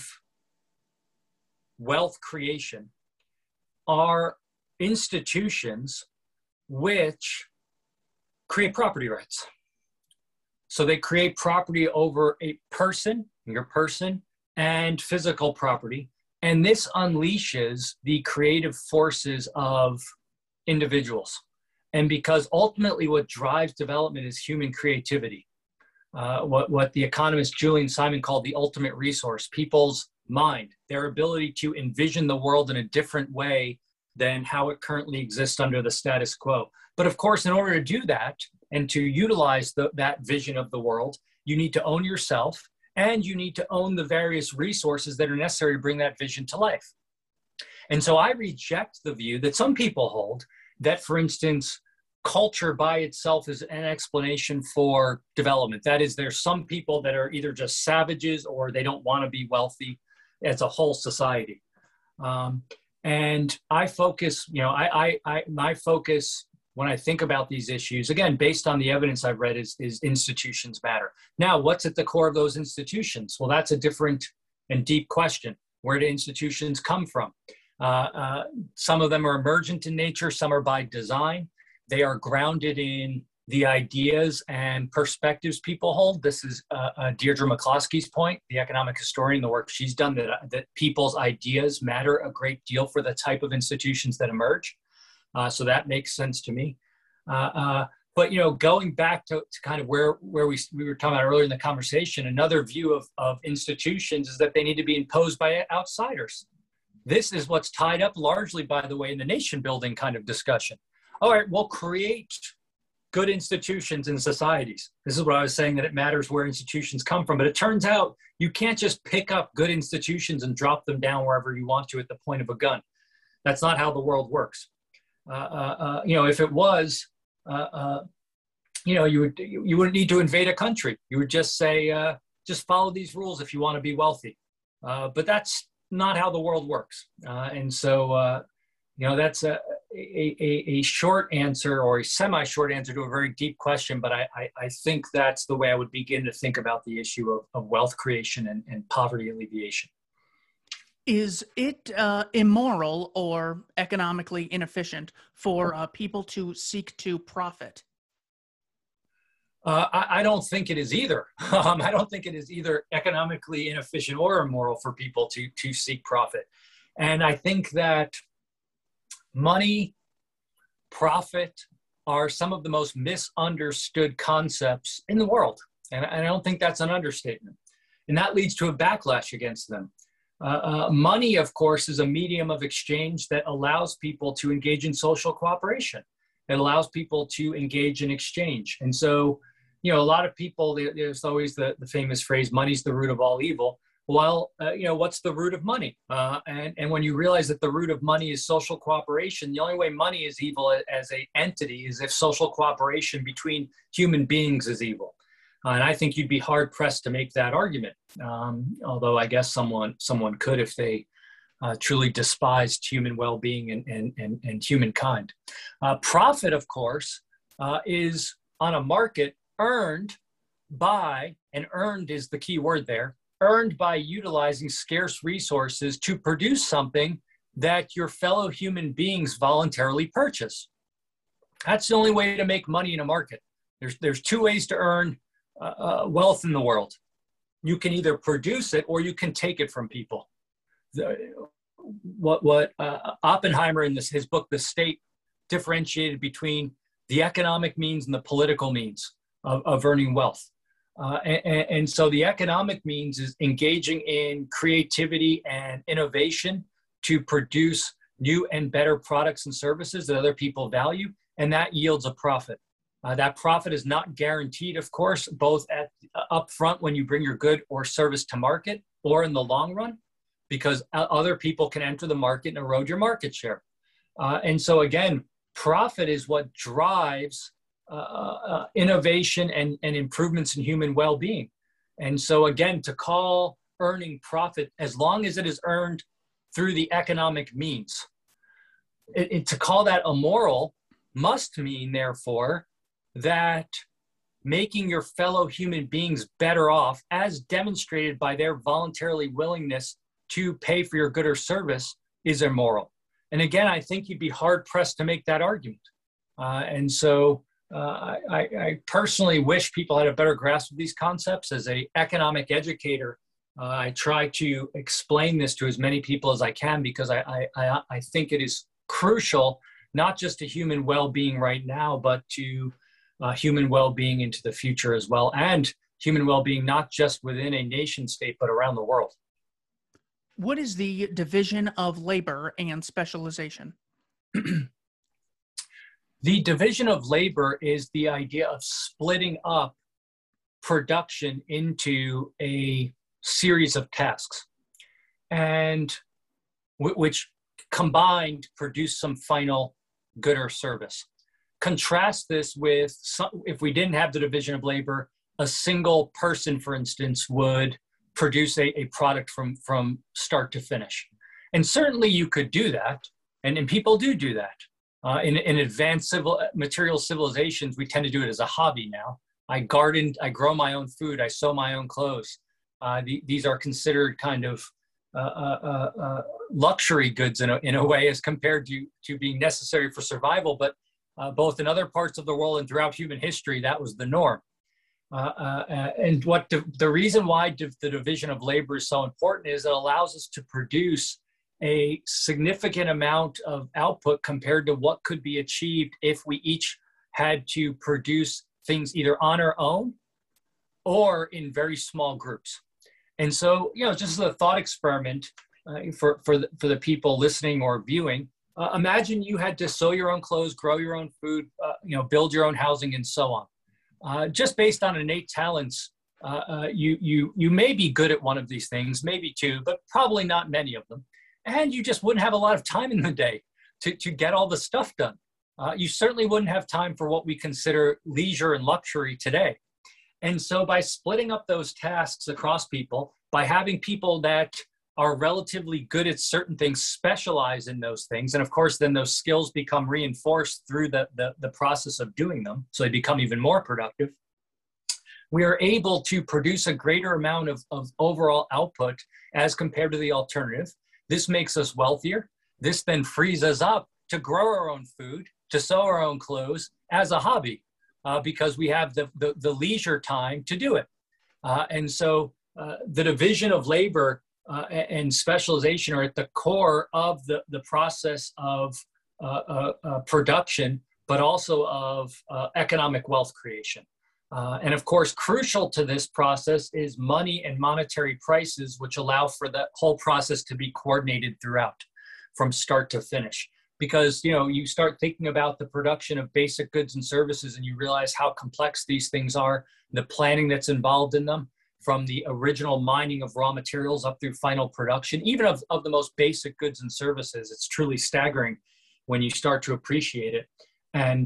wealth creation are institutions which create property rights. So they create property over a person, your person, and physical property. And this unleashes the creative forces of individuals. And because ultimately what drives development is human creativity, what the economist Julian Simon called the ultimate resource, people's mind, their ability to envision the world in a different way than how it currently exists under the status quo. But of course, in order to do that and to utilize that vision of the world, you need to own yourself, and you need to own the various resources that are necessary to bring that vision to life. And so I reject the view that some people hold that, for instance, culture by itself is an explanation for development. That is, there's some people that are either just savages or they don't want to be wealthy as a whole society. And I focus, my focus when I think about these issues, again, based on the evidence I've read, is institutions matter. Now, what's at the core of those institutions? Well, that's a different and deep question. Where do institutions come from? Some of them are emergent in nature, some are by design. They are grounded in the ideas and perspectives people hold. This is Deirdre McCloskey's point, the economic historian, the work she's done, that people's ideas matter a great deal for the type of institutions that emerge. So that makes sense to me. But, you know, going back to kind of where we were talking about earlier in the conversation, another view of institutions is that they need to be imposed by outsiders. This is what's tied up largely, by the way, in the nation building kind of discussion. All right, we'll create good institutions in societies. This is what I was saying, that it matters where institutions come from. But it turns out you can't just pick up good institutions and drop them down wherever you want to at the point of a gun. That's not how the world works. You know, if it was, you know, you wouldn't need to invade a country. You would just say, just follow these rules if you want to be wealthy. But that's not how the world works. And so, you know, that's a short answer, or a semi-short answer to a very deep question, but I think that's the way I would begin to think about the issue of wealth creation and poverty alleviation. Is it immoral or economically inefficient for people to seek to profit? I don't think it is either. I don't think it is either economically inefficient or immoral for people to seek profit. And I think that money, profit are some of the most misunderstood concepts in the world. And I don't think that's an understatement. And that leads to a backlash against them. Money, of course, is a medium of exchange that allows people to engage in social cooperation. It allows people to engage in exchange. And so, you know, a lot of people, there's always the famous phrase, money's the root of all evil. Well, you know, what's the root of money? And when you realize that the root of money is social cooperation, the only way money is evil as an entity is if social cooperation between human beings is evil. And I think you'd be hard pressed to make that argument. Although I guess someone could if they truly despised human well-being and humankind. Profit, of course, is on a market earned by, and earned is the key word there, earned by utilizing scarce resources to produce something that your fellow human beings voluntarily purchase. That's the only way to make money in a market. There's two ways to earn wealth in the world. You can either produce it or you can take it from people. What Oppenheimer in his book, The State, differentiated between the economic means and the political means of earning wealth. And so the economic means is engaging in creativity and innovation to produce new and better products and services that other people value, and that yields a profit. That profit is not guaranteed, of course, both up front when you bring your good or service to market, or in the long run, because other people can enter the market and erode your market share. And so again, profit is what drives innovation and improvements in human well-being. And so again, to call earning profit, as long as it is earned through the economic means, to call that immoral must mean, therefore, that making your fellow human beings better off, as demonstrated by their voluntarily willingness to pay for your good or service, is immoral. And again, I think you'd be hard pressed to make that argument. And so I personally wish people had a better grasp of these concepts. As an economic educator, I try to explain this to as many people as I can, because I think it is crucial, not just to human well-being right now, but to human well-being into the future as well, and human well-being not just within a nation state, but around the world. What is the division of labor and specialization? The division of labor is the idea of splitting up production into a series of tasks, and which combined produce some final good or service. Contrast this with, if we didn't have the division of labor, a single person, for instance, would produce a product from start to finish. And certainly you could do that, and people do that. In advanced material civilizations, we tend to do it as a hobby now. I garden, I grow my own food, I sew my own clothes. These are considered kind of luxury goods in a way as compared to being necessary for survival. But both in other parts of the world and throughout human history, that was the norm. And what the reason why the division of labor is so important is it allows us to produce a significant amount of output compared to what could be achieved if we each had to produce things either on our own or in very small groups. And so, just as a thought experiment for the people listening or viewing, imagine you had to sew your own clothes, grow your own food, build your own housing, and so on. Just based on innate talents, you may be good at one of these things, maybe two, but probably not many of them. And you just wouldn't have a lot of time in the day to get all the stuff done. You certainly wouldn't have time for what we consider leisure and luxury today. And so by splitting up those tasks across people, by having people that are relatively good at certain things specialize in those things, and of course then those skills become reinforced through the process of doing them, so they become even more productive, we are able to produce a greater amount of overall output as compared to the alternative. This makes us wealthier. This then frees us up to grow our own food, to sew our own clothes as a hobby, because we have the leisure time to do it. And so the division of labor and specialization are at the core of the process of production, but also of economic wealth creation. And of course, crucial to this process is money and monetary prices, which allow for the whole process to be coordinated throughout from start to finish. Because, you start thinking about the production of basic goods and services and you realize how complex these things are, the planning that's involved in them, from the original mining of raw materials up through final production, even of the most basic goods and services. It's truly staggering when you start to appreciate it. And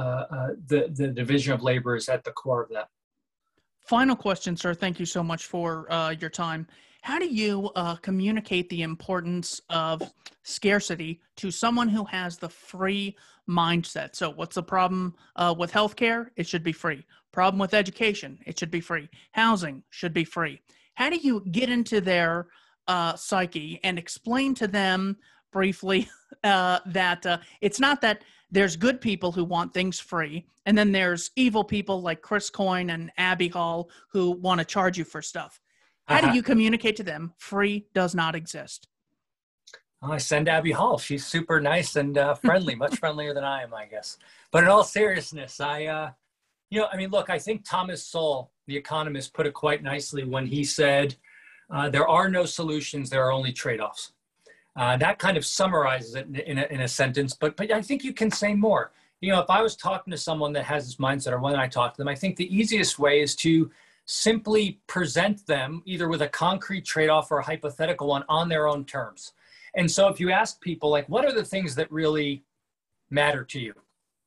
the division of labor is at the core of that. Final question, sir. Thank you so much for your time. How do you communicate the importance of scarcity to someone who has the free mindset? So what's the problem with healthcare? It should be free. Problem with education? It should be free. Housing should be free. How do you get into their psyche and explain to them briefly that it's not that there's good people who want things free, and then there's evil people like Chris Coyne and Abby Hall who want to charge you for stuff? How do you communicate to them free does not exist? I send Abby Hall. She's super nice and friendly, much friendlier than I am, I guess. But in all seriousness, look, I think Thomas Sowell, the economist, put it quite nicely when he said, there are no solutions, there are only trade-offs. That kind of summarizes it in a sentence, but I think you can say more. If I was talking to someone that has this mindset, or when I talk to them, I think the easiest way is to simply present them either with a concrete trade-off or a hypothetical one on their own terms. And so if you ask people, like, what are the things that really matter to you?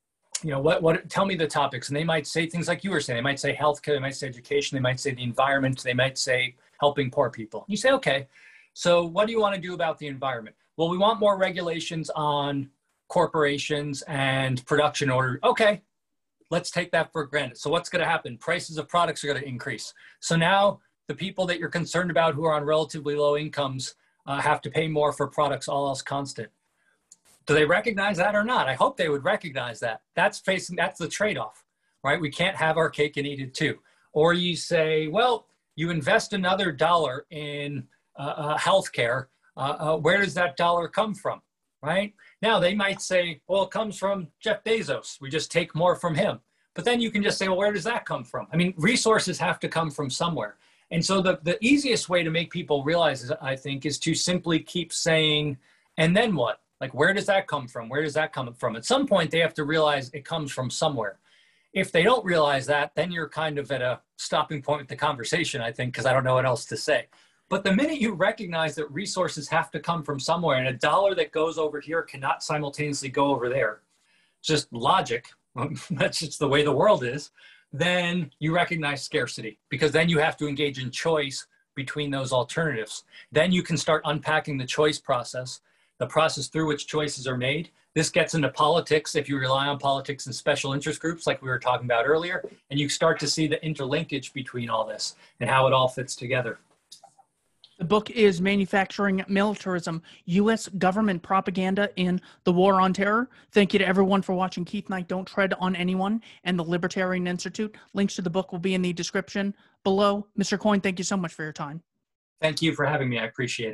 Tell me the topics. And they might say things like you were saying. They might say healthcare, they might say education, they might say the environment, they might say helping poor people. You say, okay, so what do you want to do about the environment? Well, we want more regulations on corporations and production order. Okay, let's take that for granted. So what's going to happen? Prices of products are going to increase. So now the people that you're concerned about who are on relatively low incomes have to pay more for products, all else constant. Do they recognize that or not? I hope they would recognize that. That's the trade-off, right? We can't have our cake and eat it too. Or you say, well, you invest another dollar in healthcare. Where does that dollar come from, right? Now they might say, well, it comes from Jeff Bezos. We just take more from him. But then you can just say, well, where does that come from? I mean, resources have to come from somewhere. And so the easiest way to make people realize, I think, is to simply keep saying, and then what? Like, where does that come from? Where does that come from? At some point, they have to realize it comes from somewhere. If they don't realize that, then you're kind of at a stopping point with the conversation, I think, because I don't know what else to say. But the minute you recognize that resources have to come from somewhere and a dollar that goes over here cannot simultaneously go over there, just logic, that's just the way the world is, then you recognize scarcity, because then you have to engage in choice between those alternatives. Then you can start unpacking the choice process the process through which choices are made. This gets into politics if you rely on politics and special interest groups like we were talking about earlier, and you start to see the interlinkage between all this and how it all fits together. The book is Manufacturing Militarism, U.S. Government Propaganda in the War on Terror. Thank you to everyone for watching Keith Knight, Don't Tread on Anyone, and the Libertarian Institute. Links to the book will be in the description below. Mr. Coyne, thank you so much for your time. Thank you for having me. I appreciate it.